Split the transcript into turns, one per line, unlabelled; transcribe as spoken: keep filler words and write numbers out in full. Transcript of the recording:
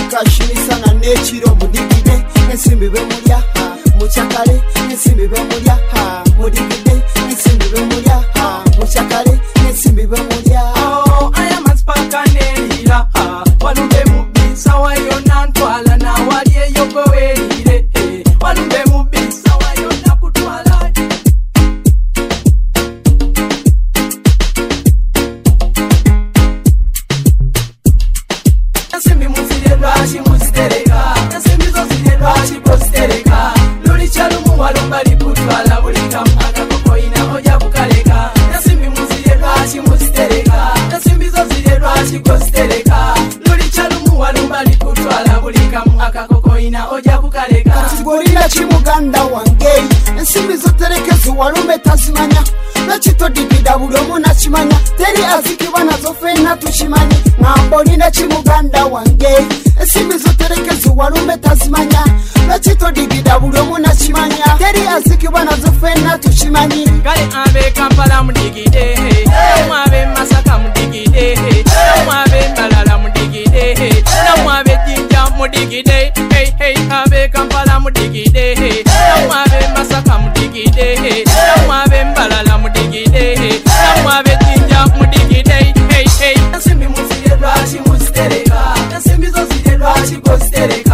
gashimisana n'ekiro mudigide ensimbi be mulya muchakale ensimbi be mulya mudigide ensimbi be mulya muchakale ensimbi be mulya.
Oh, I am a spakanelira walumbe mubisa wayo nantwala na waliye yoko welire walumbe mubisa wayo nakutwala. Ensimbi muzire lwashi muzitereka ensimbi zo zire lwashi pozitereka luli kyalumu walumba likutwala bulikamu akakoko ina oja kukaleka. Ensimbi muzire lwashi muzitereka ensimbi zo zire lwashi pozitereka luli kyalumu walumba likutwala bulikamu akakoko ina oja kukaleka.
Kasigolira kimuganda wange ensimbi zo terekezo walume tazimanya lwekitodigida buli omu nakimanya teri azikibwa nazo fenna tukimanye ng'ambolina kimuganda wange ensimbi zo terekezo walume tazimanya lwekitodigida buli omu nakimanya teri azikibwa nazo fenna tukimanyi.
Kale abe Kampala mudigide namwabe Masaka mudigide namwabe Mbalala mudigide namwabe Jinja mudigide hey hey abe Kampala mudigide namwabe Masaka mudigide namwabe Mbalala mudigide namwabe Jinja mudigide hey hey. Ensimbi muzire lwashi muzitereka ensimbi zo zire lwashi pozitereka